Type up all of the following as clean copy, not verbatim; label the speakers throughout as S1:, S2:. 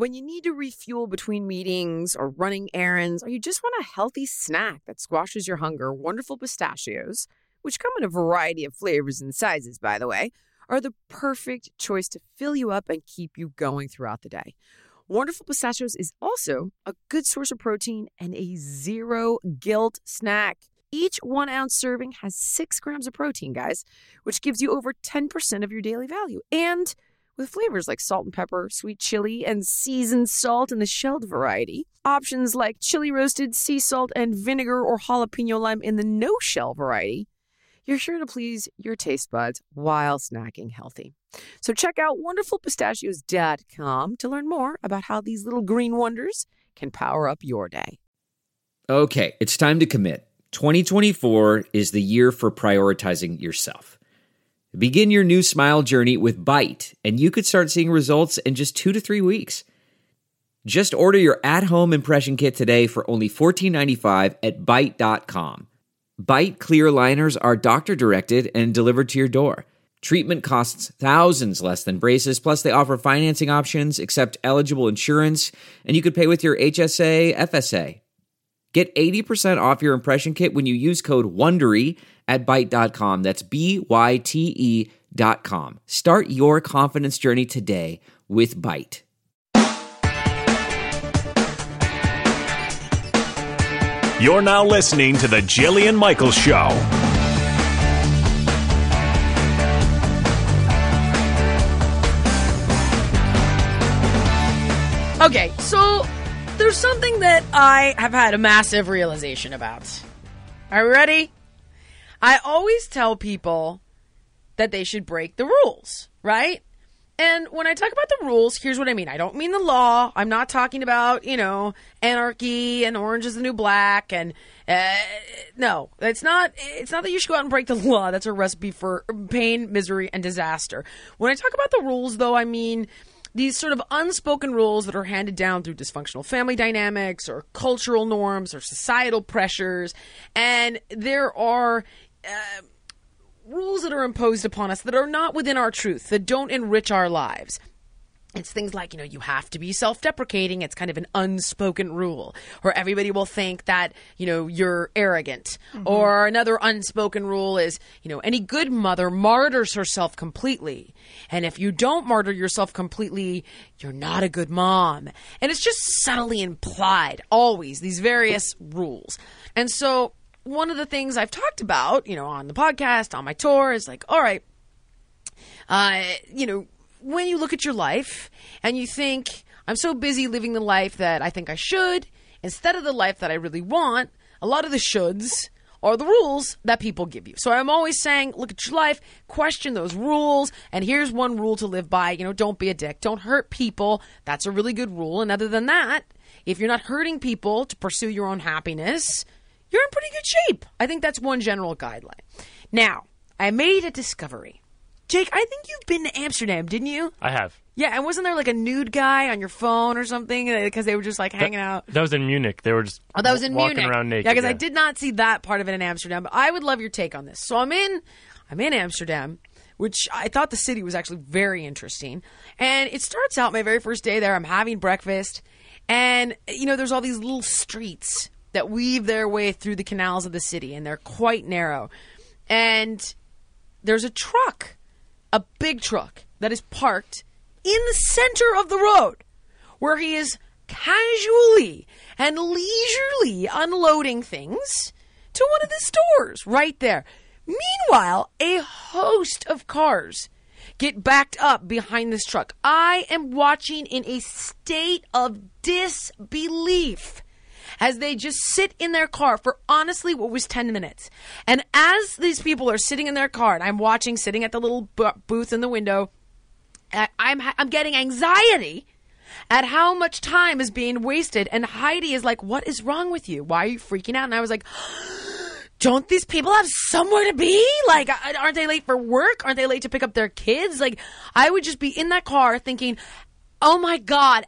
S1: When you need to refuel between meetings or running errands, or you just want a healthy snack that squashes your hunger, Wonderful Pistachios, which come in a variety of flavors and sizes, by the way, are the perfect choice to fill you up and keep you going throughout the day. Wonderful Pistachios is also a good source of protein and a zero guilt snack. Each 1 ounce serving has 6 grams of protein, guys, which gives you over 10% of your daily value. And with flavors like salt and pepper, sweet chili, and seasoned salt in the shelled variety, options like chili roasted, sea salt, and vinegar or jalapeno lime in the no-shell variety, you're sure to please your taste buds while snacking healthy. So check out wonderfulpistachios.com to learn more about how these little green wonders can power up your day.
S2: Okay, it's time to commit. 2024 is the year for prioritizing yourself. Begin your new smile journey with Byte, and you could start seeing results in just 2 to 3 weeks. Just order your at-home impression kit today for only $14.95 at Byte.com. Byte clear liners are doctor-directed and delivered to your door. Treatment costs thousands less than braces, plus they offer financing options, accept eligible insurance, and you could pay with your HSA, FSA. Get 80% off your impression kit when you use code WONDERY at Byte.com. That's BYTE.com. Start your confidence journey today with Byte.
S3: You're now listening to The Jillian Michaels Show.
S4: Okay, so there's something that I have had a massive realization about. Are you ready? I always tell people that they should break the rules, right? And when I talk about the rules, here's what I mean. I don't mean the law. I'm not talking about, anarchy and Orange is the New Black. And no, it's not that you should go out and break the law. That's a recipe for pain, misery, and disaster. When I talk about the rules, though, I mean these sort of unspoken rules that are handed down through dysfunctional family dynamics or cultural norms or societal pressures. And there are rules that are imposed upon us that are not within our truth, that don't enrich our lives. It's things like, you have to be self-deprecating. It's kind of an unspoken rule. Or everybody will think that, you're arrogant. Mm-hmm. Or another unspoken rule is, any good mother martyrs herself completely. And if you don't martyr yourself completely, you're not a good mom. And it's just subtly implied, always, these various rules. And so one of the things I've talked about, on the podcast, on my tour, is like, all right, when you look at your life and you think, I'm so busy living the life that I think I should, instead of the life that I really want, a lot of the shoulds are the rules that people give you. So I'm always saying, look at your life, question those rules, and here's one rule to live by. Don't be a dick. Don't hurt people. That's a really good rule. And other than that, if you're not hurting people to pursue your own happiness, you're in pretty good shape. I think that's one general guideline. Now, I made a discovery. Jake, I think you've been to Amsterdam, didn't you?
S5: I have.
S4: Yeah, and wasn't there like a nude guy on your phone or something because they were just like hanging out?
S5: That was in Munich. They were just
S4: that was in
S5: walking
S4: Munich.
S5: Around naked.
S4: Yeah, because I did not see that part of it in Amsterdam. But I would love your take on this. So I'm in Amsterdam, which I thought the city was actually very interesting. And it starts out my very first day there. I'm having breakfast, and there's all these little streets that weave their way through the canals of the city, and they're quite narrow. And there's a truck. A big truck that is parked in the center of the road where he is casually and leisurely unloading things to one of the stores right there. Meanwhile, a host of cars get backed up behind this truck. I am watching in a state of disbelief as they just sit in their car for honestly what was 10 minutes. And as these people are sitting in their car, and I'm watching, sitting at the little booth in the window, I'm getting anxiety at how much time is being wasted. And Heidi is like, what is wrong with you? Why are you freaking out? And I was like, don't these people have somewhere to be? Like, aren't they late for work? Aren't they late to pick up their kids? Like, I would just be in that car thinking, oh my God,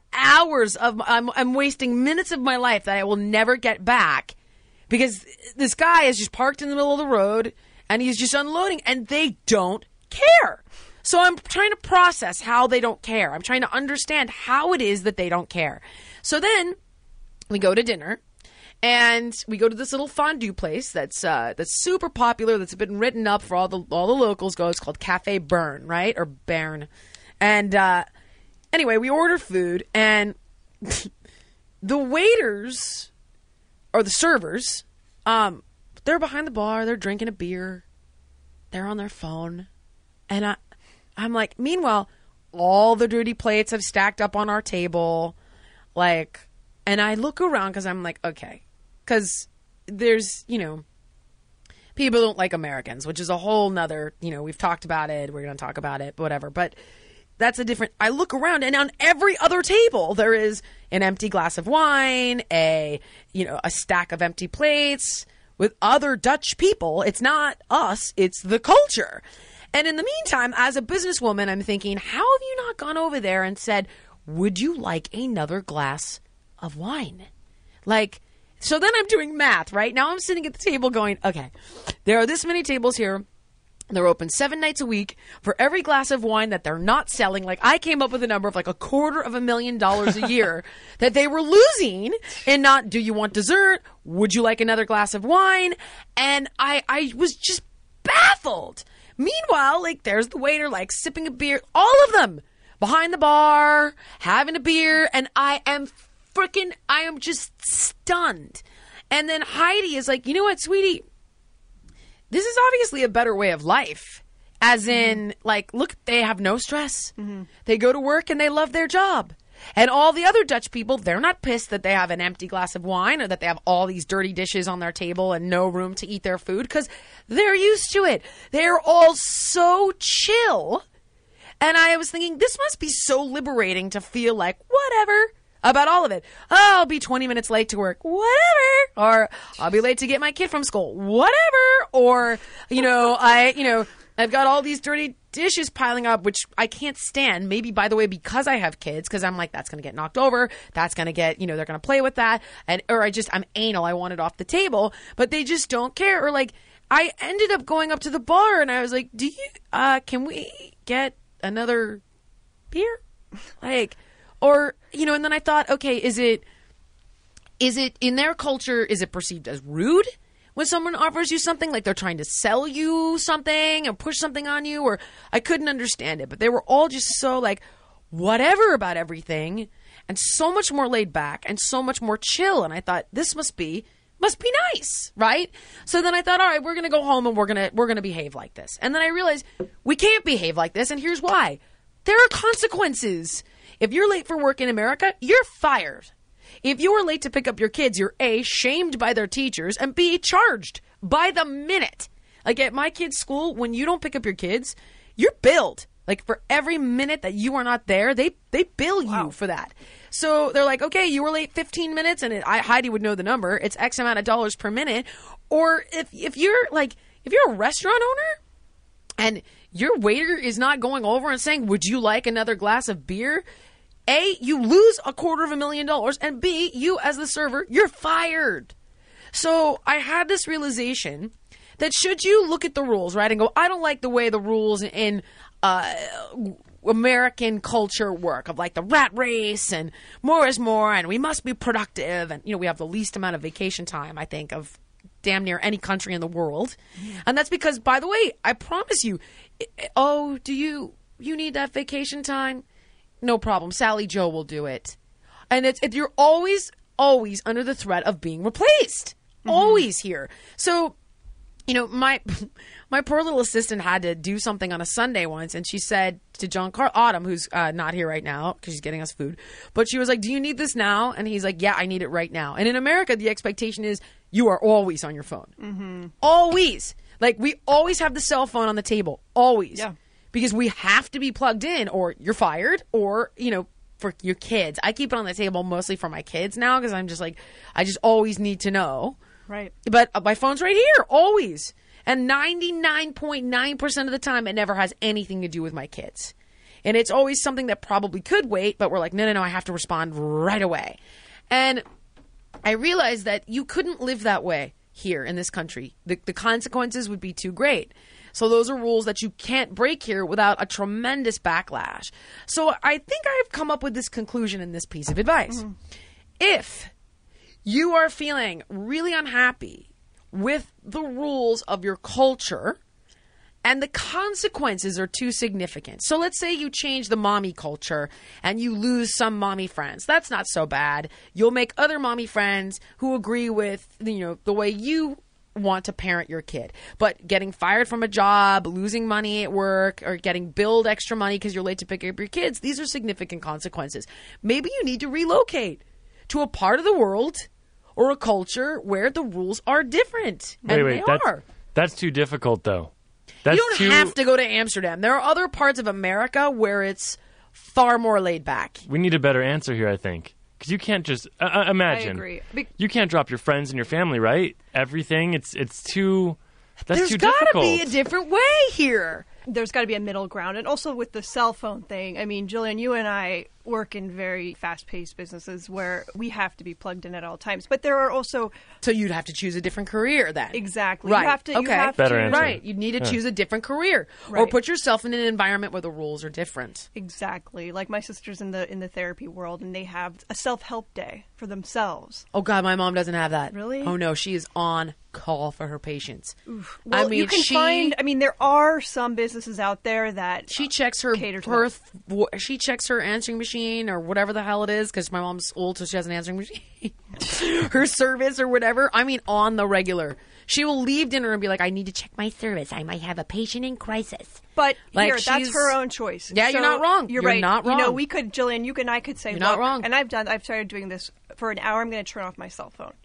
S4: I'm wasting minutes of my life that I will never get back because this guy is just parked in the middle of the road and he's just unloading and they don't care. So I'm trying to process how they don't care. I'm trying to understand how it is that they don't care. So then we go to dinner. And we go to this little fondue place that's super popular, that's been written up for all the locals go. It's called Cafe Bern, right? Or Bern. And anyway, we order food, and the waiters, or the servers, they're behind the bar, they're drinking a beer, they're on their phone. And I'm like, meanwhile, all the dirty plates have stacked up on our table. Like, and I look around because I'm like, okay. Because there's, people don't like Americans, which is a whole nother, we've talked about it. We're going to talk about it, whatever. But that's a different, I look around and on every other table, there is an empty glass of wine, a stack of empty plates with other Dutch people. It's not us, it's the culture. And in the meantime, as a businesswoman, I'm thinking, how have you not gone over there and said, would you like another glass of wine? So then I'm doing math, right? Now I'm sitting at the table going, okay, there are this many tables here. They're open 7 nights a week. For every glass of wine that they're not selling, I came up with a number of $250,000 a year that they were losing and not, do you want dessert? Would you like another glass of wine? And I was just baffled. Meanwhile, there's the waiter, sipping a beer, all of them behind the bar, having a beer, and I am just stunned. And then Heidi is like, you know what, sweetie? This is obviously a better way of life. As in, look, they have no stress. Mm-hmm. They go to work and they love their job. And all the other Dutch people, they're not pissed that they have an empty glass of wine or that they have all these dirty dishes on their table and no room to eat their food because they're used to it. They're all so chill. And I was thinking, this must be so liberating to feel like, whatever. About all of it. Oh, I'll be 20 minutes late to work. Whatever. Or I'll be late to get my kid from school. Whatever. Or, I've got all these dirty dishes piling up, which I can't stand. Maybe, by the way, because I have kids, because I'm like, that's going to get knocked over. That's going to get, they're going to play with that. I'm anal. I want it off the table. But they just don't care. Or I ended up going up to the bar and I was like, can we get another beer? And then I thought, okay, is it in their culture, is it perceived as rude when someone offers you something? Like they're trying to sell you something or push something on you? Or I couldn't understand it. But they were all just so whatever about everything and so much more laid back and so much more chill. And I thought, this must be nice, right? So then I thought, all right, we're going to go home and we're going to behave like this. And then I realized we can't behave like this. And here's why. There are consequences. If you're late for work in America, you're fired. If you are late to pick up your kids, you're A, shamed by their teachers, and B, charged by the minute. At my kids' school, when you don't pick up your kids, you're billed. For every minute that you are not there, they bill you for that. So they're like, okay, you were late 15 minutes, and Heidi would know the number. It's X amount of dollars per minute. Or if you're a restaurant owner and your waiter is not going over and saying, would you like another glass of beer? A, you lose $250,000, and B, you as the server, you're fired. So I had this realization that should you look at the rules, right, and go, I don't like the way the rules in American culture work of the rat race and more is more and we must be productive and, we have the least amount of vacation time, I think, of damn near any country in the world. And that's because, by the way, I promise you, do you need that vacation time? No problem. Sally Joe will do it. And you're always under the threat of being replaced. Mm-hmm. Always here. So, my poor little assistant had to do something on a Sunday once, and she said to John Autumn, who's not here right now because she's getting us food, but she was like, do you need this now? And he's like, yeah, I need it right now. And in America, the expectation is you are always on your phone. Mm-hmm. Always. We always have the cell phone on the table. Always. Yeah. Because we have to be plugged in or you're fired or, for your kids. I keep it on the table mostly for my kids now because I'm just I just always need to know.
S5: Right.
S4: But my phone's right here, always. And 99.9% of the time, it never has anything to do with my kids. And it's always something that probably could wait, but we're like, no, I have to respond right away. And I realized that you couldn't live that way here in this country. The consequences would be too great. So those are rules that you can't break here without a tremendous backlash. So I think I've come up with this conclusion in this piece of advice. If you are feeling really unhappy with the rules of your culture and the consequences are too significant. So let's say you change the mommy culture and you lose some mommy friends. That's not so bad. You'll make other mommy friends who agree with, the way you want to parent your kid. But getting fired from a job, losing money at work, or getting billed extra money because you're late to pick up your kids, these are significant consequences. Maybe you need to relocate to a part of the world or a culture where the rules are different.
S5: That's too difficult, though.
S4: You don't have to go to Amsterdam. There are other parts of America where it's far more laid back.
S5: We need a better answer here, I think. Because you can't just imagine.
S6: I agree.
S5: You can't drop your friends and your family, right? Everything. It's too. That's too
S4: There's
S5: difficult.
S4: got to be a different way here.
S6: There's got to be a middle ground. And also with the cell phone thing, I mean, Jillian, you and I work in very fast-paced businesses where we have to be plugged in at all times. But there are also...
S4: So you'd have to choose a different career then.
S6: Exactly.
S4: Right.
S6: You have to,
S4: okay.
S5: Better answer.
S4: Right. You need to choose a different career. Or
S6: Right.
S4: put yourself in an environment where the rules are different.
S6: Exactly. Like my sister's in the therapy world, and they have a self-help day for themselves.
S4: Oh, God, my mom doesn't have that.
S6: Really?
S4: Oh, no. She is on call for her patients.
S6: Well,
S4: I mean,
S6: you can find... I mean, there are some businesses out there that...
S4: She checks her
S6: cater to
S4: she checks her answering machine or whatever the hell it is, because my mom's old, so she has an answering machine. Her service or whatever. I mean, on the regular. She will leave dinner and be like, I need to check my service. I might have a patient in crisis.
S6: But
S4: Like,
S6: here, that's
S4: she's-
S6: her own choice.
S4: Yeah, you're not wrong.
S6: You're
S4: You're
S6: right.
S4: not wrong.
S6: You know, we could, Jillian, you and I could say,
S4: You're not
S6: look,
S4: wrong.
S6: and I've started doing this for an hour. I'm going to turn off my cell phone.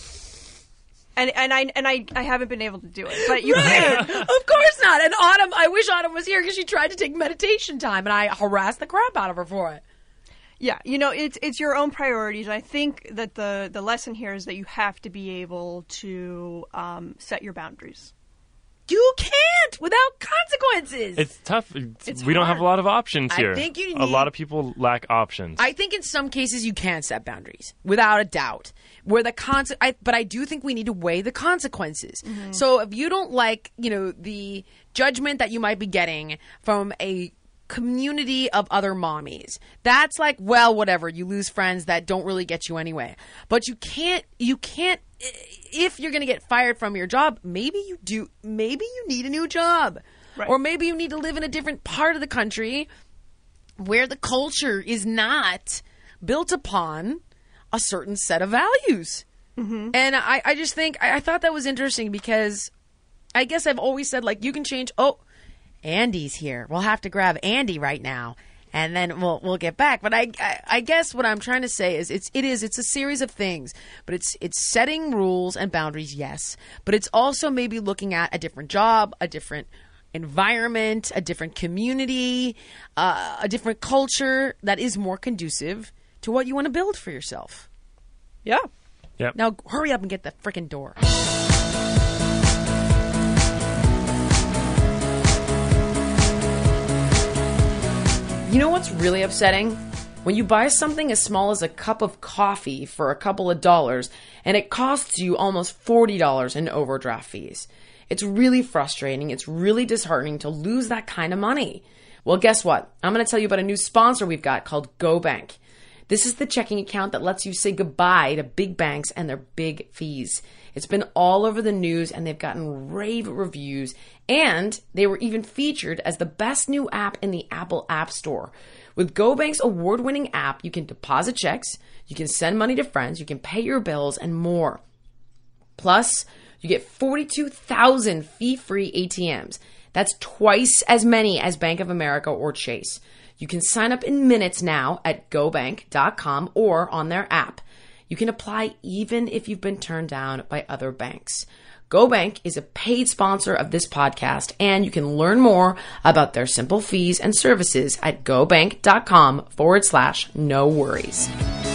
S6: And I haven't been able to do it, but you can.
S4: Of course not. And Autumn, I wish Autumn was here because she tried to take meditation time and I harassed the crap out of her for it.
S6: Yeah, it's your own priorities. I think that the lesson here is that you have to be able to set your boundaries.
S4: You can't without consequences.
S5: It's tough.
S6: It's
S5: we don't have
S6: hard.
S5: a lot of options
S4: I
S5: here.
S4: think you
S5: a
S4: need-
S5: lot of people lack options.
S4: I think in some cases you can set boundaries without a doubt. Where the but I do think we need to weigh the consequences. So if you don't like, the judgment that you might be getting from a community of other mommies, that's like, well, whatever. You lose friends that don't really get you anyway. But you can't. If you're going to get fired from your job, maybe you do. Maybe you need a new job,
S6: Right.
S4: or maybe you need to live in a different part of the country where the culture is not built upon a certain set of values. And I just think, I thought that was interesting because I guess I've always said, like, you can change. Oh, Andy's here. We'll have to grab Andy right now. And then we'll get back. But I guess what I'm trying to say is it's a series of things. But it's setting rules and boundaries, yes. But it's also maybe looking at a different job, a different environment, a different community, a different culture that is more conducive to what you want to build for yourself.
S6: Yeah.
S5: Yep.
S4: Now hurry up and get the frickin' door. You know what's really upsetting? When you buy something as small as a cup of coffee for a couple of dollars and it costs you almost $40 in overdraft fees. It's really frustrating. It's really disheartening to lose that kind of money. Well, guess what? I'm going to tell you about a new sponsor we've got called GoBank. This is the checking account that lets you say goodbye to big banks and their big fees. It's been all over the news and they've gotten rave reviews, and they were even featured as the best new app in the Apple App Store. With GoBank's award-winning app, you can deposit checks, you can send money to friends, you can pay your bills, and more. Plus, you get 42,000 fee-free ATMs. That's twice as many as Bank of America or Chase. You can sign up in minutes now at gobank.com or on their app. You can apply even if you've been turned down by other banks. GoBank is a paid sponsor of this podcast, and you can learn more about their simple fees and services at gobank.com/no worries.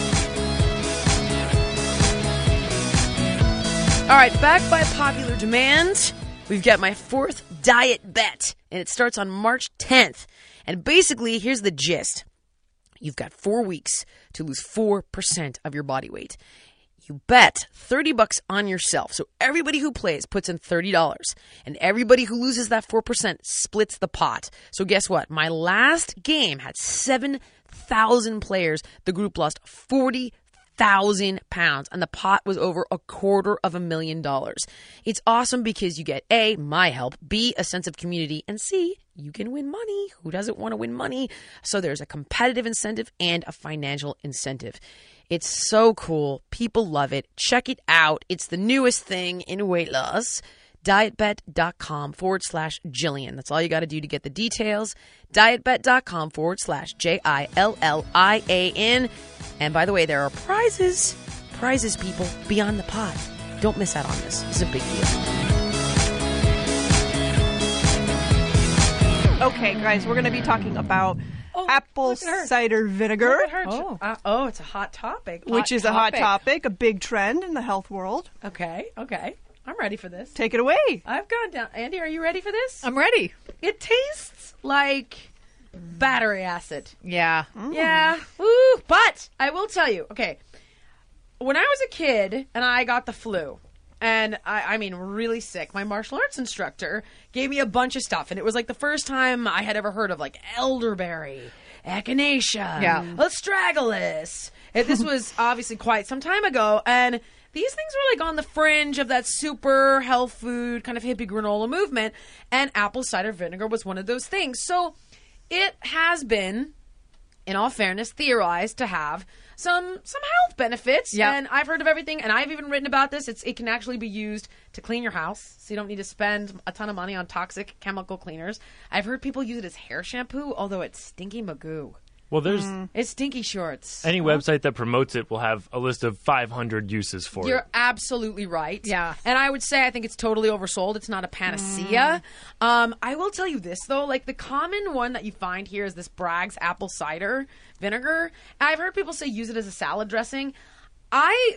S4: All right, back by popular demand, we've got my fourth diet bet, and it starts on March 10th. And basically, here's the gist. You've got 4 weeks to lose 4% of your body weight. you bet $30 on yourself. So everybody who plays puts in $30, and everybody who loses that 4% splits the pot. So guess what? My last game had 7,000 players. The group lost £40,000, and the pot was over $250,000. It's awesome because you get A, my help, B, a sense of community, and C, you can win money. Who doesn't want to win money? So there's a competitive incentive and a financial incentive. It's so cool. People love it. Check it out. It's the newest thing in weight loss. Dietbet.com/Jillian. That's all you got to do to get the details. Dietbet.com/JILLIAN. And by the way, there are prizes. Prizes, people, beyond the pot. Don't miss out on this. It's a big deal.
S6: Okay, guys, we're going to be talking about apple cider vinegar,
S4: It's a hot topic.
S6: which is a hot topic, a big trend in the health world.
S4: Okay. I'm ready for this.
S6: Take it away.
S4: I've gone down. Andy, are you ready for this?
S7: I'm ready.
S4: It tastes like battery acid.
S7: Yeah.
S4: Yeah. Woo. But I will tell you, okay, when I was a kid and I got the flu, and I mean really sick, my martial arts instructor gave me a bunch of stuff, and it was like the first time I had ever heard of like elderberry, echinacea, astragalus. And this was obviously quite some time ago, and these things were like on the fringe of that super health food kind of hippie granola movement, and apple cider vinegar was one of those things. So it has been, in all fairness, theorized to have some health benefits.
S7: Yeah.
S4: And I've heard of everything, and I've even written about this. It can actually be used to clean your house, so you don't need to spend a ton of money on toxic chemical cleaners. I've heard people use it as hair shampoo, although it's stinky magoo.
S5: Well, there's
S4: It's stinky shorts.
S5: any website that promotes it will have a list of 500 uses for
S4: You're
S5: it.
S4: absolutely right.
S7: Yeah.
S4: And I would say I think it's totally oversold. It's not a panacea. I will tell you this, though. Like, the common one that you find here is this Bragg's apple cider vinegar. I've heard people say use it as a salad dressing. I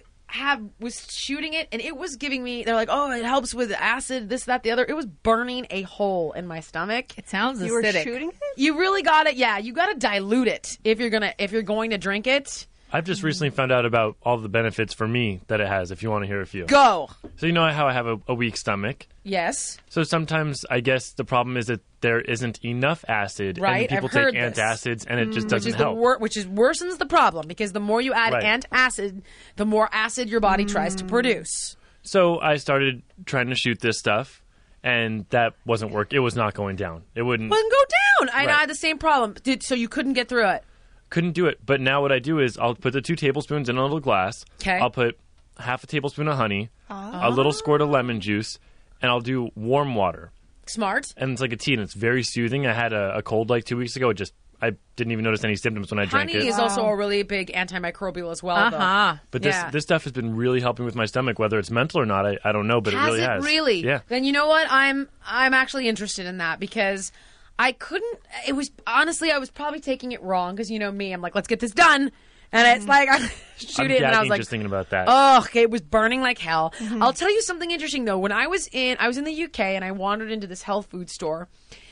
S4: was shooting it, and it was giving me, they're like, oh, it helps with acid, this, that, the other. It was burning a hole in my stomach.
S7: It sounds
S6: You were
S7: acidic.
S6: shooting it?
S4: You really got it. Yeah, you got to dilute it if you're going to drink it.
S5: I've just recently found out about all the benefits for me that it has, if you want to hear a few.
S4: Go.
S5: So you know how I have a weak stomach?
S4: Yes.
S5: So sometimes I guess the problem is that there isn't enough acid,
S4: Right,
S5: and people
S4: I've heard
S5: take
S4: this.
S5: antacids, and it just
S4: Which
S5: doesn't
S4: is
S5: help.
S4: which is worsens the problem, because the more you add
S5: Right.
S4: antacid, the more acid your body tries to produce.
S5: So I started trying to shoot this stuff, and that wasn't working. It was not going down. It wouldn't.
S4: Wouldn't go down. I
S5: Right.
S4: had the same problem. So you couldn't get through it.
S5: Couldn't do it. But now what I do is I'll put the 2 tablespoons in a little glass.
S4: 'Kay.
S5: I'll put half a tablespoon of honey, a little squirt of lemon juice, and I'll do warm water.
S4: Smart.
S5: And it's like a tea, and it's very soothing. I had a cold like 2 weeks ago. I didn't even notice any symptoms when I drank
S4: Honey
S5: it.
S4: is also a really big antimicrobial as well.
S7: Uh-huh.
S5: But
S4: Yeah.
S5: this stuff has been really helping with my stomach, whether it's mental or not. I don't know, but it really has.
S4: Really?
S5: Yeah.
S4: Then you know what? I'm actually interested in that, because I couldn't. It was honestly, I was probably taking it wrong, because you know me, I'm like, let's get this done, and it's like I shoot
S5: I'm
S4: it, and I was
S5: gagging
S4: like,
S5: just thinking about that.
S4: oh, it was burning like hell. I'll tell you something interesting though. When I was in the UK, and I wandered into this health food store,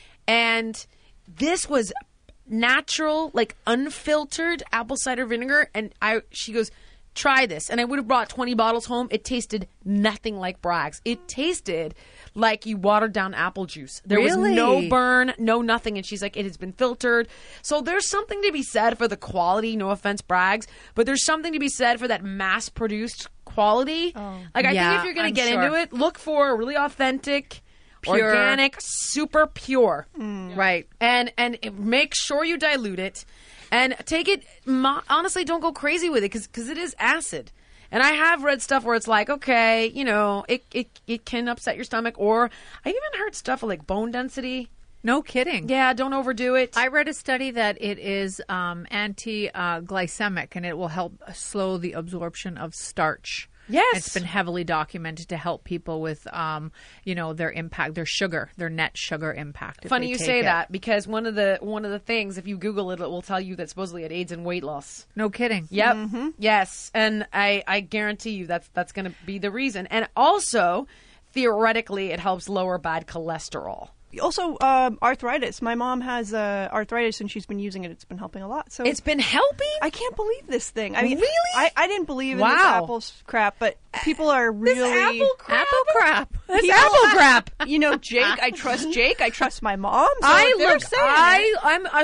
S4: and this was natural, like unfiltered apple cider vinegar, and she goes, try this. And I would have brought 20 bottles home. It tasted nothing like Bragg's. It tasted like you watered down apple juice. There was no
S7: Really?
S4: burn, no nothing. And she's like, it has been filtered. So there's something to be said for the quality. No offense, Bragg's, but there's something to be said for that mass-produced quality. Like, I
S7: Yeah,
S4: think if you're going
S7: I'm
S4: to get
S7: sure.
S4: into it, look for a really authentic,
S7: Pure.
S4: organic, super pure.
S7: Right.
S4: And make sure you dilute it, and take it. Honestly, don't go crazy with it, because it is acid. And I have read stuff where it's like, okay, you know, it can upset your stomach, or I even heard stuff like bone density.
S7: No kidding.
S4: Yeah, don't overdo it.
S7: I read a study that it is anti-glycemic, and it will help slow the absorption of starch.
S4: Yes.
S7: It's been heavily documented to help people with, their impact, their sugar, their net sugar impact. if
S4: Funny
S7: they
S4: you
S7: take
S4: say
S7: it.
S4: that, because one of the things, if you Google it, it will tell you that supposedly it aids in weight loss.
S7: No kidding.
S4: Yep. Yes. And I guarantee you that's going to be the reason. And also, theoretically, it helps lower bad cholesterol.
S6: Also, arthritis. My mom has arthritis, and she's been using it. It's been helping a lot. So
S4: It's been helping?
S6: I can't believe this thing. I mean,
S4: Really?
S6: I didn't believe in this
S4: Wow.
S6: Apple crap, but people are really
S7: Apple crap.
S4: That's
S6: People-
S4: apple crap.
S6: You know, Jake. I trust Jake. I trust my mom. So if they're saying it-
S4: I'm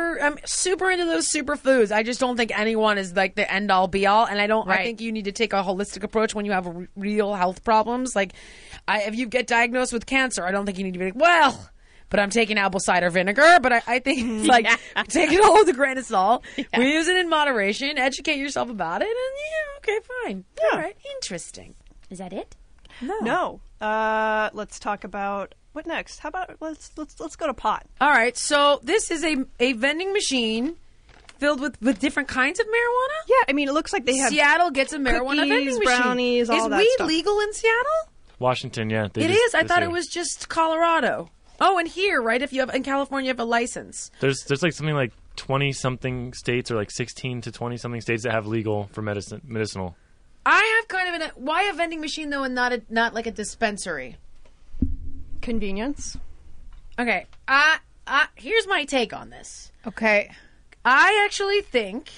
S4: super into those superfoods. I just don't think anyone is like the end all be all, and I
S7: Right.
S4: think you need to take a holistic approach when you have real health problems. Like, if you get diagnosed with cancer, I don't think you need to be like, well, but I'm taking apple cider vinegar. But I think it's like take it all with a grain of salt. We use it in moderation. Educate yourself about it, and okay, fine. All right, interesting. Is that it?
S6: No. Let's talk about what next. How about let's go to pot.
S4: All right, so this is a vending machine filled with different kinds of marijuana.
S6: Yeah, I mean, it looks like they have
S4: Seattle gets a marijuana
S6: cookies,
S4: vending machine.
S6: brownies, all
S4: is
S6: that
S4: weed
S6: stuff.
S4: legal in Seattle?
S5: Washington, yeah.
S4: It is. I thought it was just Colorado. Oh, and here, right? If you have in California, you have a license.
S5: There's like something like 20 something states, or like 16 to 20 something states that have legal for medicinal.
S4: I have kind of why a vending machine though, and not like a dispensary.
S6: convenience.
S4: Okay. Here's my take on this.
S7: Okay.
S4: I actually think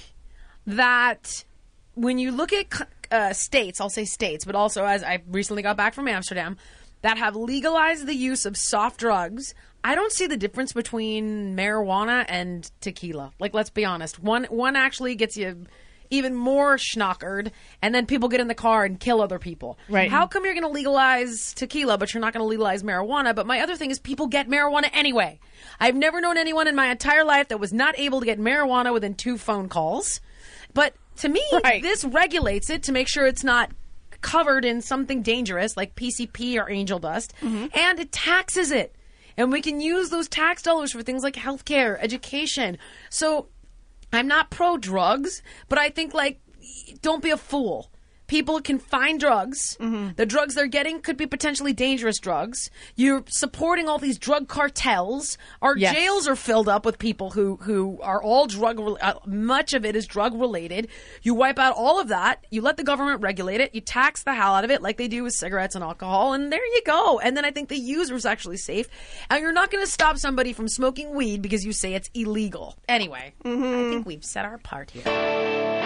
S4: that when you look at states, I'll say states, but also as I recently got back from Amsterdam, that have legalized the use of soft drugs, I don't see the difference between marijuana and tequila. Like, let's be honest. One actually gets you even more schnockered, and then people get in the car and kill other people.
S7: Right.
S4: How come you're going to legalize tequila, but you're not going to legalize marijuana? But my other thing is people get marijuana anyway. I've never known anyone in my entire life that was not able to get marijuana within 2 phone calls. But to me, this regulates it to make sure it's not covered in something dangerous like PCP or angel dust, and it taxes it. And we can use those tax dollars for things like healthcare, education. So I'm not pro drugs, but I think, like, don't be a fool. People can find drugs. The drugs they're getting could be potentially dangerous drugs. You're supporting all these drug cartels. Our jails are filled up with people who are all much of it is drug related. You wipe out all of that. You let the government regulate it. You tax the hell out of it like they do with cigarettes and alcohol. And there you go. And then I think the user's actually safe. And you're not going to stop somebody from smoking weed because you say it's illegal. Anyway, I think we've set our part here.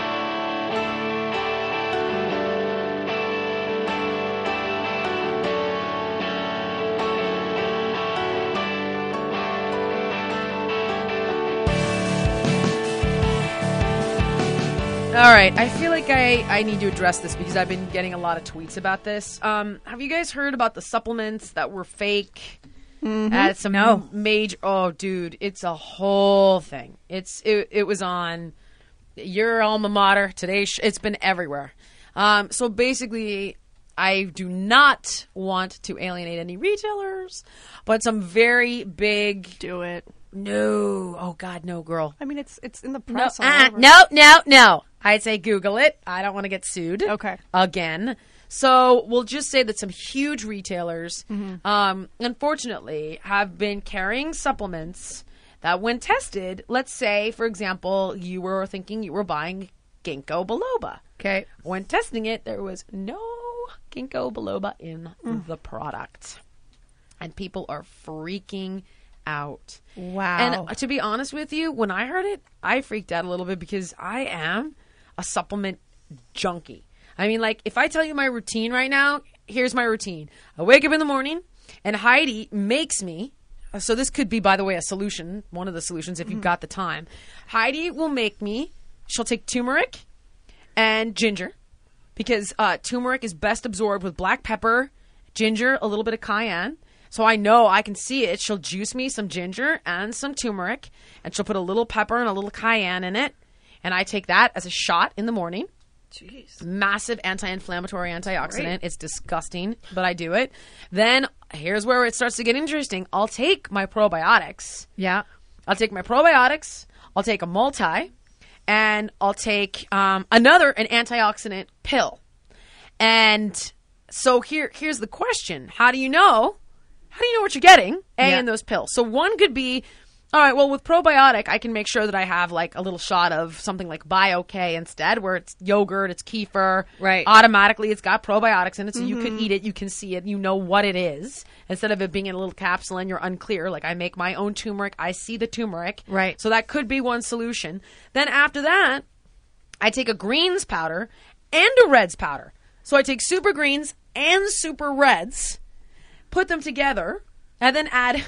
S4: All right, I feel like I need to address this because I've been getting a lot of tweets about this. Have you guys heard about the supplements that were fake? At some major. Oh, dude, it's a whole thing. It was on your alma mater today. It's been everywhere. So basically, I do not want to alienate any retailers, but some very big.
S6: Do it.
S4: No, oh God, no, girl.
S6: I mean, it's in the
S4: No,
S6: press. all over.
S4: no. I'd say Google it. I don't want to get sued.
S6: Okay.
S4: Again. So we'll just say that some huge retailers, unfortunately, have been carrying supplements that when tested, let's say, for example, you were thinking you were buying ginkgo biloba.
S7: Okay.
S4: When testing it, there was no ginkgo biloba in the product. And people are freaking out.
S7: Wow.
S4: And to be honest with you, when I heard it, I freaked out a little bit because I am a supplement junkie. I mean, like, if I tell you my routine right now, here's my routine. I wake up in the morning, and Heidi makes me, so this could be, by the way, a solution, one of the solutions if you've got the time. Heidi will make me, she'll take turmeric and ginger, because turmeric is best absorbed with black pepper, ginger, a little bit of cayenne. So I know I can see it. She'll juice me some ginger and some turmeric, and she'll put a little pepper and a little cayenne in it. And I take that as a shot in the morning.
S6: Jeez.
S4: Massive anti-inflammatory, antioxidant. It's disgusting, but I do it. Then here's where it starts to get interesting. I'll take my probiotics.
S7: Yeah.
S4: I'll take my probiotics. I'll take a multi, and I'll take an antioxidant pill. And so here's the question: How do you know what you're getting? In those pills. So one could be All right, well, with probiotic, I can make sure that I have like a little shot of something like BioK instead, where it's yogurt, it's kefir.
S7: Right.
S4: Automatically, it's got probiotics in it, so you can eat it, you can see it, you know what it is. Instead of it being in a little capsule and you're unclear, like I make my own turmeric, I see the turmeric.
S7: Right.
S4: So that could be one solution. Then after that, I take a greens powder and a reds powder. So I take super greens and super reds, put them together, and then add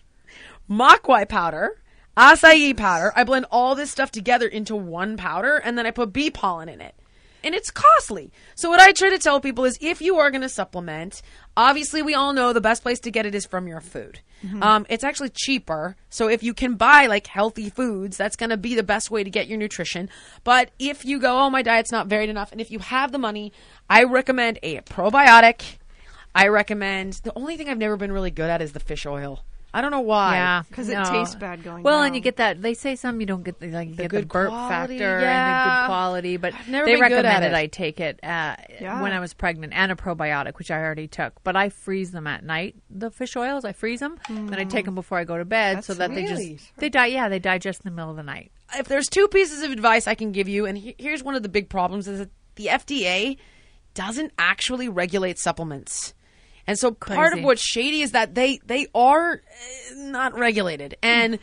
S4: makwai powder, acai powder. I blend all this stuff together into one powder, and then I put bee pollen in it. And it's costly. So what I try to tell people is if you are going to supplement, obviously we all know the best place to get it is from your food. It's actually cheaper. So if you can buy like healthy foods, that's going to be the best way to get your nutrition. But if you go, oh, my diet's not varied enough, and if you have the money, I recommend a probiotic. I recommend, the only thing I've never been really good at is the fish oil. I don't know why.
S7: Yeah,
S6: Because it tastes bad going
S7: Well,
S6: down.
S7: and you get that. They say some you don't get the get the
S4: good
S7: burp
S4: quality,
S7: factor and the
S4: yeah.
S7: good quality, but
S4: never
S7: they
S4: been good at
S7: recommended
S4: it.
S7: I take it when I was pregnant and a probiotic, which I already took. But I freeze them at night. The fish oils, I freeze them, then I take them before I go to bed, so that
S4: really
S7: they digest in the middle of the night.
S4: If there's two pieces of advice I can give you, and here's one of the big problems, is that the FDA doesn't actually regulate supplements. And so part of
S7: Crazy.
S4: what's shady is that they are not regulated. And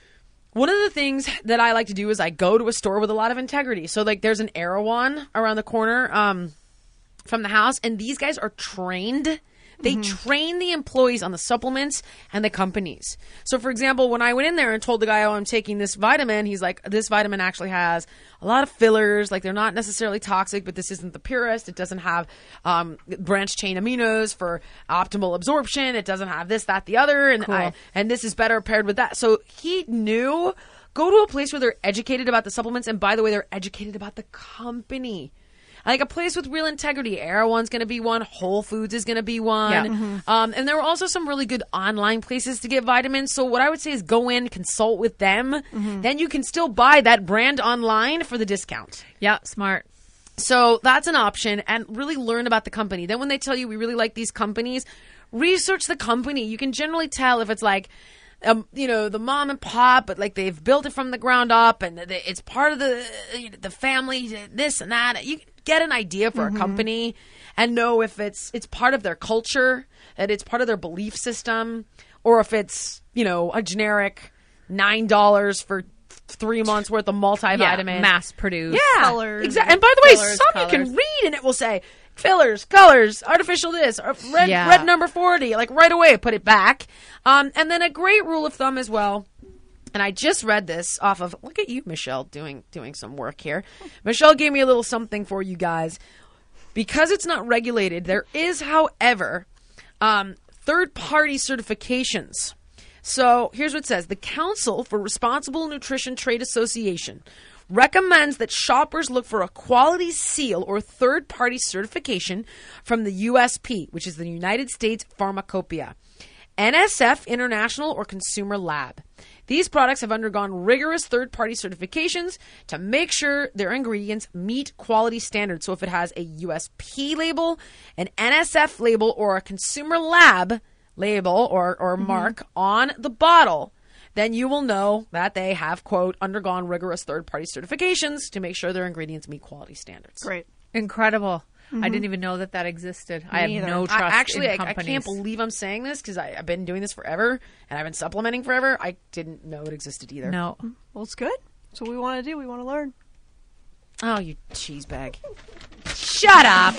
S4: one of the things that I like to do is I go to a store with a lot of integrity. So like there's an Erewhon around the corner from the house, and these guys are trained. They train the employees on the supplements and the companies. So, for example, when I went in there and told the guy, oh, I'm taking this vitamin, he's like, this vitamin actually has a lot of fillers. Like, they're not necessarily toxic, but this isn't the purest. It doesn't have branched chain aminos for optimal absorption. It doesn't have this, that, the other. And, and this is better paired with that. So he knew, go to a place where they're educated about the supplements. And by the way, they're educated about the company. Like a place with real integrity. Erewhon's going to be one. Whole Foods is going to be one.
S7: Yeah.
S4: And there were also some really good online places to get vitamins. So what I would say is go in, consult with them. Then you can still buy that brand online for the discount.
S7: Yeah, smart.
S4: So that's an option, and really learn about the company. Then when they tell you we really like these companies, research the company. You can generally tell if it's like, the mom and pop, but like they've built it from the ground up, and it's part of the family, this and that. You get an idea for a company and know if it's part of their culture, that it's part of their belief system, or if it's, a generic $9 for 3 months worth of multivitamin.
S7: Yeah, mass produced.
S4: Yeah,
S6: Colors.
S4: exactly. And by the way,
S7: Fillers,
S4: some you
S7: colors.
S4: can read and it will say fillers, colors, artificial this, or red number 40. Like right away, put it back. And then a great rule of thumb as well. And I just read this off of, look at you, Michelle, doing some work here. Michelle gave me a little something for you guys. Because it's not regulated, there is, however, third-party certifications. So here's what it says. The Council for Responsible Nutrition Trade Association recommends that shoppers look for a quality seal or third-party certification from the USP, which is the United States Pharmacopoeia, NSF International, or Consumer Lab. These products have undergone rigorous third-party certifications to make sure their ingredients meet quality standards. So if it has a USP label, an NSF label, or a Consumer Lab label or mark on the bottle, then you will know that they have, quote, undergone rigorous third-party certifications to make sure their ingredients meet quality standards.
S6: Great.
S7: Incredible. I didn't even know that existed. I have no trust in
S4: I
S7: companies.
S4: can't believe I'm saying this because I've been doing this forever and I've been supplementing forever. I didn't know it existed either.
S7: No.
S6: Well, it's good. That's what we want to do. We want to learn.
S4: Oh, you cheese bag. Shut up.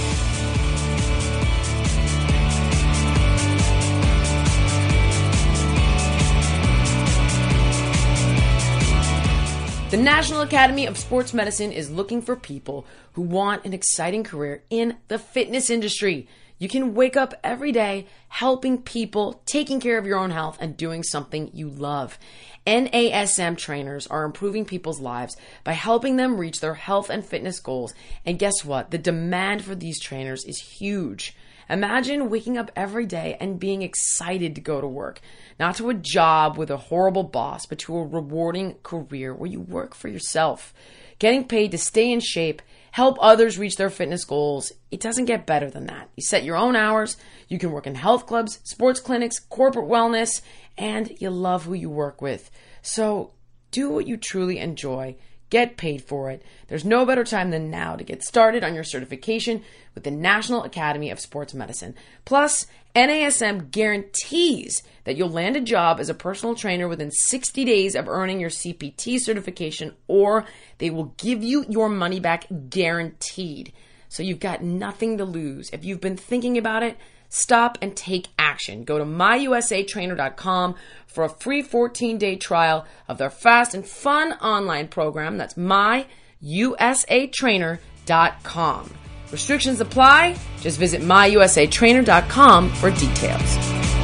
S4: The National Academy of Sports Medicine is looking for people who want an exciting career in the fitness industry. You can wake up every day helping people, taking care of your own health, and doing something you love. NASM trainers are improving people's lives by helping them reach their health and fitness goals. And guess what? The demand for these trainers is huge. Imagine waking up every day and being excited to go to work, not to a job with a horrible boss, but to a rewarding career where you work for yourself, getting paid to stay in shape, help others reach their fitness goals. It doesn't get better than that. You set your own hours. You can work in health clubs, sports clinics, corporate wellness, and you love who you work with. So do what you truly enjoy. Get paid for it. There's no better time than now to get started on your certification with the National Academy of Sports Medicine. Plus, NASM guarantees that you'll land a job as a personal trainer within 60 days of earning your CPT certification, or they will give you your money back guaranteed. So you've got nothing to lose. If you've been thinking about it, stop and take action. Go to myusatrainer.com for a free 14-day trial of their fast and fun online program. That's myusatrainer.com. Restrictions apply. Just visit myusatrainer.com for details.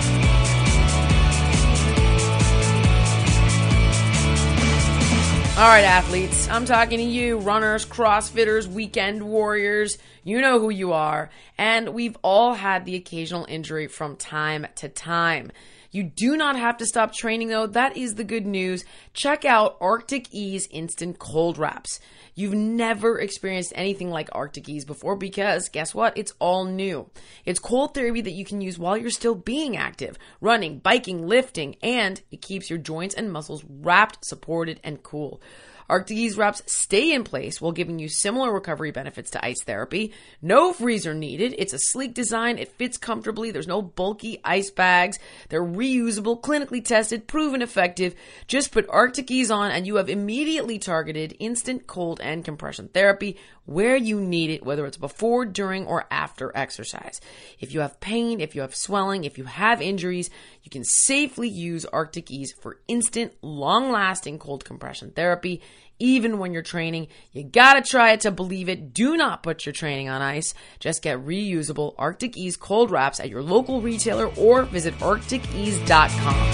S4: All right, athletes, I'm talking to you, runners, CrossFitters, weekend warriors. You know who you are. And we've all had the occasional injury from time to time. You do not have to stop training, though. That is the good news. Check out Arctic Ease Instant Cold Wraps. You've never experienced anything like Arctic Ease before because, guess what? It's all new. It's cold therapy that you can use while you're still being active, running, biking, lifting, and it keeps your joints and muscles wrapped, supported, and cool. Arctic Ease wraps stay in place while giving you similar recovery benefits to ice therapy. No freezer needed. It's a sleek design. It fits comfortably. There's no bulky ice bags. They're reusable, clinically tested, proven effective. Just put Arctic Ease on and you have immediately targeted instant cold and compression therapy where you need it, whether it's before, during, or after exercise. If you have pain, if you have swelling, if you have injuries, you can safely use Arctic Ease for instant, long-lasting cold compression therapy. Even when you're training, you gotta try it to believe it. Do not put your training on ice. Just get reusable Arctic Ease cold wraps at your local retailer or visit arcticease.com.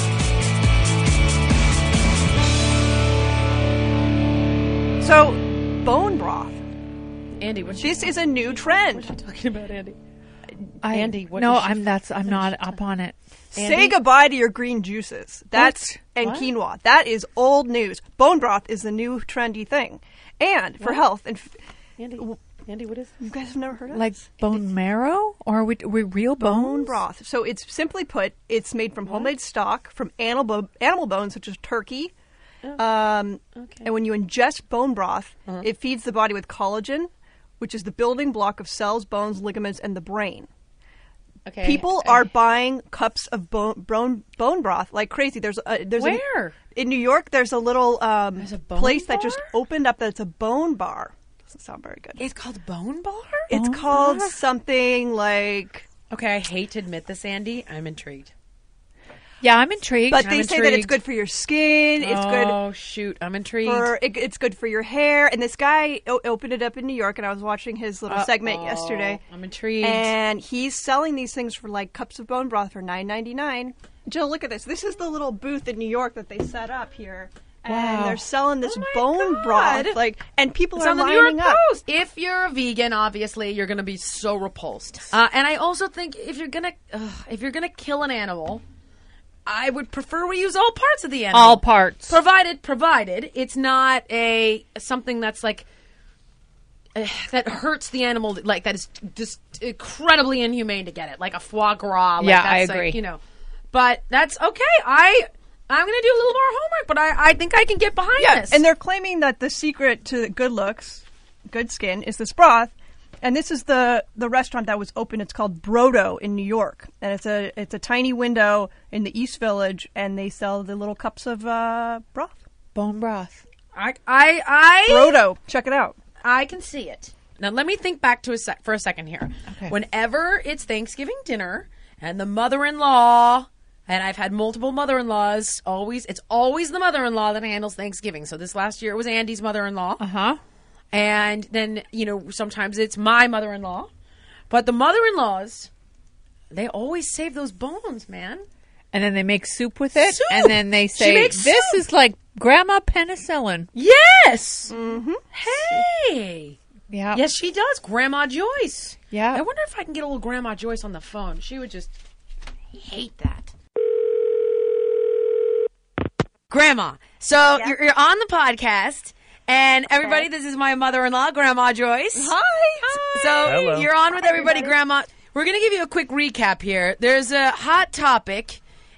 S6: So, bone broth.
S4: Andy,
S6: This is a new trend.
S4: What are you talking about, Andy?
S7: I'm not up on it.
S6: Say
S4: Andy?
S6: goodbye to your green juices. That's and
S7: What?
S6: quinoa. That is old news. Bone broth is the new trendy thing, and for health. And
S4: Andy, what is
S6: you guys have never heard of
S7: Like
S6: this?
S7: bone marrow? Or are we real bones?
S6: Bone broth. So it's simply put, it's made from homemade stock from animal bones, such as turkey.
S4: Okay.
S6: And when you ingest bone broth, it feeds the body with collagen, which is the building block of cells, bones, ligaments, and the brain.
S4: Okay.
S6: People are buying cups of bone broth like crazy. There's
S4: Where?
S6: in New York. There's a little
S4: There's a bone
S6: place that
S4: bar?
S6: just opened up. That's a bone bar. Doesn't sound very good.
S4: It's called Bone Bar?
S6: It's called something like.
S4: Okay, I hate to admit this, Andy. I'm intrigued.
S7: Yeah, I'm intrigued.
S6: But they say that it's good for your skin. It's good.
S4: Oh, shoot. I'm intrigued.
S6: It's good for your hair. And this guy opened it up in New York, and I was watching his little segment yesterday.
S4: I'm intrigued.
S6: And he's selling these things for like cups of bone broth for $9.99. Jill, look at this. This is the little booth in New York that they set up here. And they're selling this bone broth. And people
S4: It's
S6: are
S4: on the New York
S6: lining up.
S4: Post. If you're a vegan, obviously, you're going to be so repulsed. And I also think if you're gonna kill an animal, I would prefer we use all parts of the animal.
S7: all parts.
S4: Provided it's not something that's like that hurts the animal, like that is just incredibly inhumane to get it, like a foie gras. Like
S7: Yeah,
S4: that's
S7: I agree.
S4: Like, but that's okay. I'm going to do a little more homework, but I think I can get behind this.
S6: And they're claiming that the secret to good looks, good skin, is this broth. And this is the restaurant that was open. It's called Brodo in New York, and it's a tiny window in the East Village, and they sell the little cups of broth.
S7: Bone broth.
S4: I
S6: Brodo, check it out.
S4: I can see it. Now let me think back to for a second here.
S7: Okay.
S4: Whenever it's Thanksgiving dinner and the mother-in-law, and I've had multiple mother-in-laws, it's always the mother-in-law that handles Thanksgiving. So this last year it was Andy's mother-in-law.
S7: Uh-huh.
S4: And then, sometimes it's my mother-in-law. But the mother-in-laws, they always save those bones, man.
S7: And then they make soup with it.
S4: Soup!
S7: And then they
S4: She
S7: say,
S4: makes
S7: this
S4: soup!
S7: is like Grandma Penicillin.
S4: Yes! Mm-hmm. Hey!
S7: Yeah.
S4: Yes, she does. Grandma Joyce.
S7: Yeah.
S4: I wonder if I can get a little Grandma Joyce on the phone. She would just hate that. Grandma. So you're on the podcast. And everybody, this is my mother-in-law, Grandma Joyce.
S6: Hi.
S4: So
S5: Hello.
S4: you're on with everybody, Grandma. We're going to give you a quick recap here. There's a hot topic,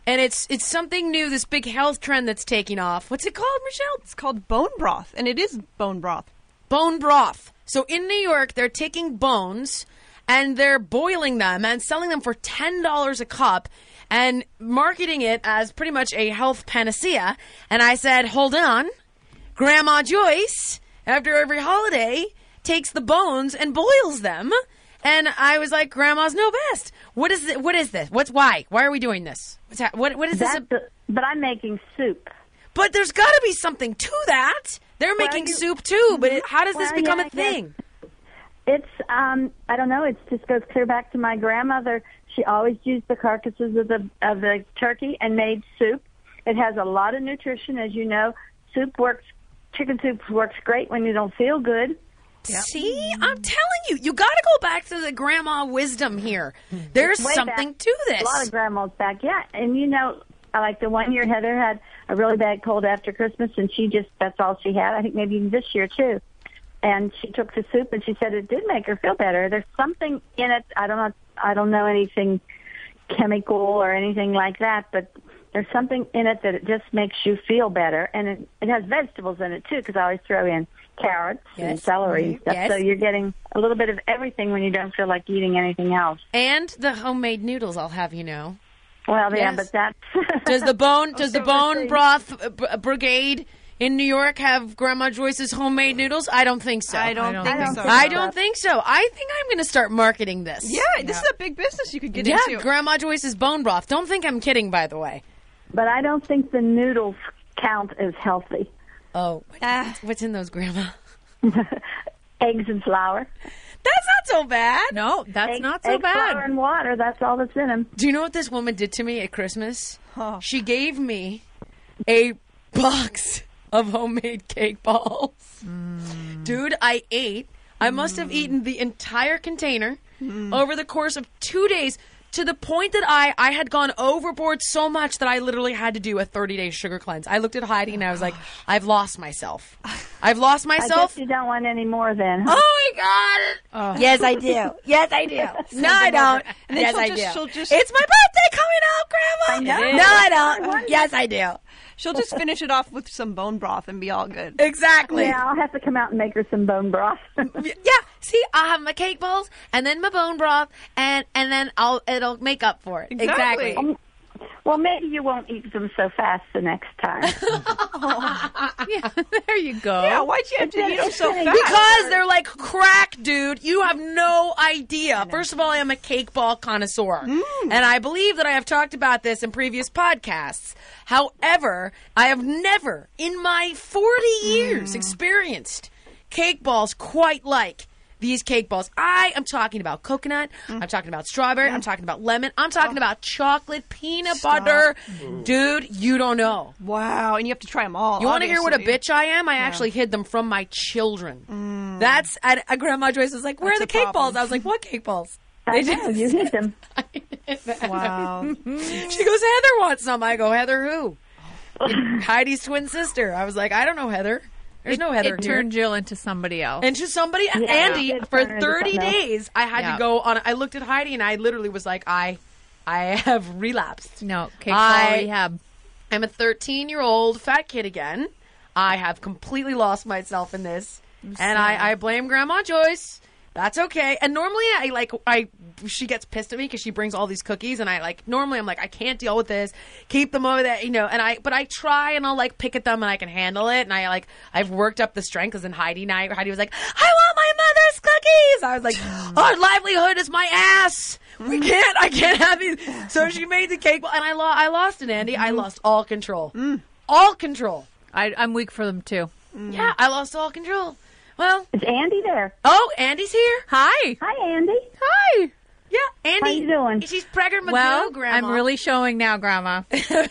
S4: and it's something new, this big health trend that's taking off. What's it called, Michelle?
S6: It's called bone broth, and it is bone broth.
S4: Bone broth. So in New York, they're taking bones and they're boiling them and selling them for $10 a cup and marketing it as pretty much a health panacea. And I said, hold on. Grandma Joyce, after every holiday, takes the bones and boils them. And I was like, Grandma's know best. What is this? Why? Why are we doing this? What is this?
S8: But I'm making soup.
S4: But there's got to be something to that. They're making soup too, but how does this become a thing?
S8: It's, I don't know, it just goes clear back to my grandmother. She always used the carcasses of the turkey and made soup. It has a lot of nutrition, as you know. Chicken soup works great when you don't feel good.
S4: Yep. See, I'm telling you, you got to go back to the grandma wisdom here. There's something to this.
S8: A lot of grandmas back, yeah. And you know, like the one year Heather had a really bad cold after Christmas, and that's all she had. I think maybe even this year too. And she took the soup, and she said it did make her feel better. There's something in it. I don't know anything chemical or anything like that, but there's something in it that it just makes you feel better. And it has vegetables in it too, because I always throw in carrots and celery and stuff.
S4: Yes.
S8: So you're getting a little bit of everything when you don't feel like eating anything else.
S4: And the homemade noodles, I'll have you know.
S8: Well, yeah, but that's
S4: does the bone broth brigade in New York have Grandma Joyce's homemade noodles? I don't think so.
S6: I don't think so.
S4: I don't think so. I think I'm going to start marketing this.
S6: Yeah, this is a big business you could get into.
S4: Yeah, Grandma Joyce's bone broth. Don't think I'm kidding, by the way.
S8: But I don't think the noodles count as healthy.
S4: Oh, what's in those, Grandma?
S8: Eggs and flour.
S4: That's not so bad.
S7: No, that's not so bad.
S8: Flour and water, that's all that's in them.
S4: Do you know what this woman did to me at Christmas? She gave me a box of homemade cake balls. Dude, I must have eaten the entire container over the course of 2 days, to the point that I had gone overboard so much that I literally had to do a 30-day sugar cleanse. I looked at Heidi and I was like, I've lost myself. I guess
S8: you don't want any more then.
S4: Huh? Oh my God. Yes, I do. Yes, I do. No, I don't. Yes, I do. It's my birthday coming up, Grandma. No, I don't. Yes, I do.
S6: She'll just finish it off with some bone broth and be all good.
S4: Exactly.
S8: Yeah, I'll have to come out and make her some bone broth.
S4: Yeah. See, I'll have my cake balls and then my bone broth, and then it'll make up for it. Exactly.
S8: Well, maybe you won't eat them so fast the next time.
S7: Yeah, there you go.
S6: Yeah, why'd you have to eat them so fast?
S4: Because they're like crack, dude. You have no idea. First of all, I am a cake ball connoisseur. And I believe that I have talked about this in previous podcasts. However, I have never in my 40 years experienced cake balls quite like these cake balls. I am talking about coconut. I'm talking about strawberry. I'm talking about lemon. I'm talking about chocolate, peanut butter. Dude, you don't know.
S6: Wow, and you have to try them all.
S4: You want to hear what a bitch I am? I actually hid them from my children. That's Grandma Joyce was like, "Where are the cake balls?" I was like, "What cake balls?"
S8: I know, you hid them.
S6: Wow.
S4: She goes, "Heather wants some." I go, "Heather who?" Heidi's twin sister. I was like, "I don't know Heather. There's no Heather
S7: It
S4: here."
S7: turned Jill into somebody else.
S4: Into somebody, Andy, for 30 days, I had to go on. I looked at Heidi and I literally was like, I have relapsed.
S7: No, cake ball rehab.
S4: I'm a 13-year-old fat kid again. I have completely lost myself in this. And I blame Grandma Joyce. That's okay. And normally she gets pissed at me because she brings all these cookies, and normally I'm like, I can't deal with this. Keep them over there, but I try and I'll pick at them and I can handle it. And I've worked up the strength, because then Heidi was like, I want my mother's cookies. I was like, our livelihood is my ass. I can't have these. So she made the cake, and I lost it, Andy. I lost all control. All control.
S7: I'm weak for them too.
S4: Yeah, I lost all control. Well,
S8: is Andy there?
S4: Oh, Andy's here.
S7: Hi.
S8: Hi, Andy.
S7: Hi.
S4: Yeah, Andy.
S8: How you doing?
S4: She's pregnant with
S7: Well,
S4: Grandma.
S7: I'm really showing now, Grandma.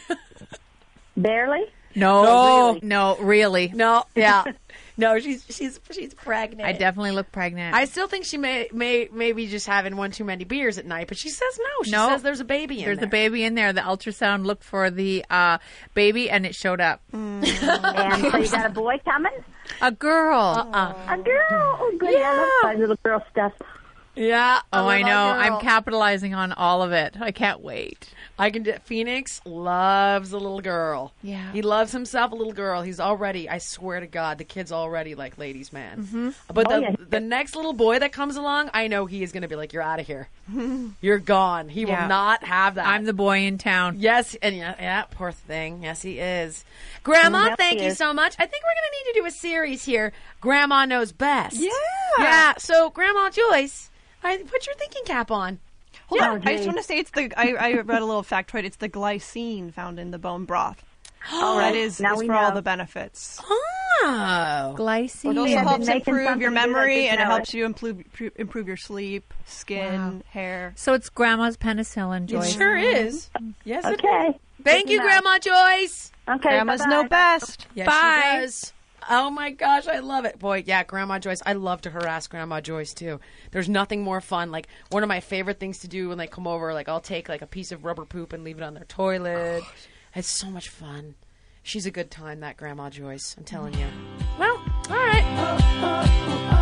S8: Barely?
S7: No, really.
S4: No, yeah. No, she's pregnant.
S7: I definitely look pregnant.
S4: I still think she may be just having one too many beers at night, but she says no. She says there's a baby in there.
S7: There's a baby in there. The ultrasound looked for the baby, and it showed up.
S8: And so you got a boy coming?
S7: A girl.
S8: A girl. Oh, good. Yeah. I love my little girl stuff.
S4: Yeah.
S7: Oh, I
S4: little
S7: know.
S4: girl.
S7: I'm capitalizing on all of it. I can't wait.
S4: I can do. Phoenix loves a little girl.
S7: Yeah.
S4: He loves himself a little girl. He's already, I swear to God, the kid's already like ladies' man. But the next little boy that comes along, I know he is going to be like, you're out of here. You're gone. He will not have that.
S7: I'm the boy in town.
S4: Yes, and yeah, poor thing. Yes, he is. Grandma, thank you so much. I think we're going to need to do a series here. Grandma Knows Best.
S6: Yeah.
S4: Yeah. So, Grandma Joyce, put your thinking cap on.
S6: Hold on. I just want to say I read a little factoid. It's the glycine found in the bone broth. That is for all the benefits.
S4: Oh.
S7: Glycine.
S6: It also helps
S8: making
S6: improve
S8: something
S6: your
S8: good, I
S6: memory,
S8: didn't
S6: and it
S8: know
S6: helps you improve your sleep, skin, hair.
S7: So it's Grandma's penicillin, Joyce.
S4: It sure is. Yes, it is.
S8: Okay.
S4: Thank you, Grandma Joyce.
S8: Okay.
S6: Grandmas
S8: bye-bye.
S6: know best.
S4: Yes,
S7: Bye.
S4: she does. Oh my gosh, I love it. Boy, yeah, Grandma Joyce. I love to harass Grandma Joyce too. There's nothing more fun. Like one of my favorite things to do when they come over, like I'll take like a piece of rubber poop and leave it on their toilet. It's so much fun. She's a good time, that Grandma Joyce. I'm telling you. Well, all right.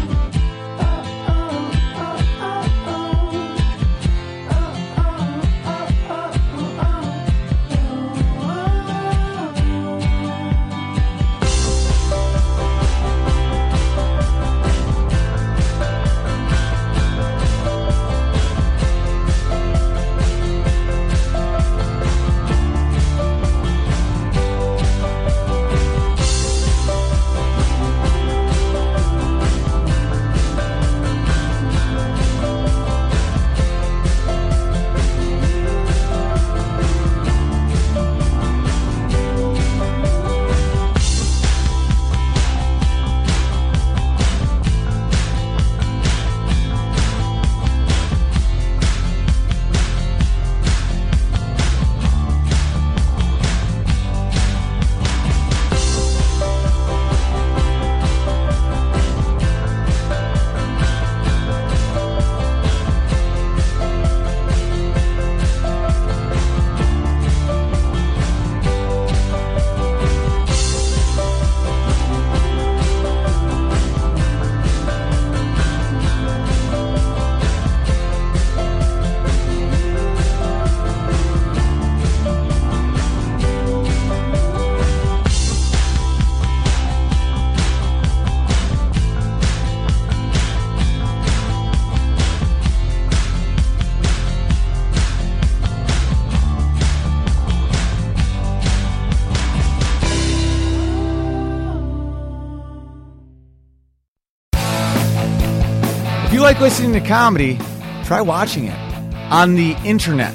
S9: If you like listening to comedy, try watching it on the internet.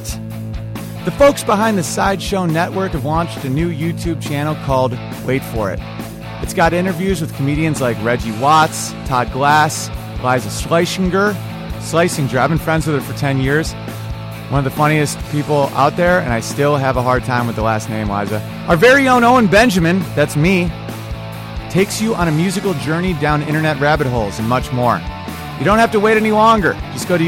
S9: The folks behind the Sideshow Network have launched a new YouTube channel called Wait For It. It's got interviews with comedians like Reggie Watts, Todd Glass, Liza Schlesinger. I've been friends with her for 10 years. One of the funniest people out there, and I still have a hard time with the last name, Liza. Our very own Owen Benjamin, that's me, takes you on a musical journey down internet rabbit holes and much more. You don't have to wait any longer. Just go to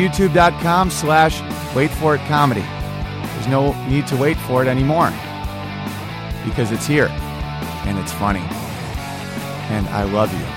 S9: youtube.com/waitforitcomedy. There's no need to wait for it anymore because it's here and it's funny. And I love you.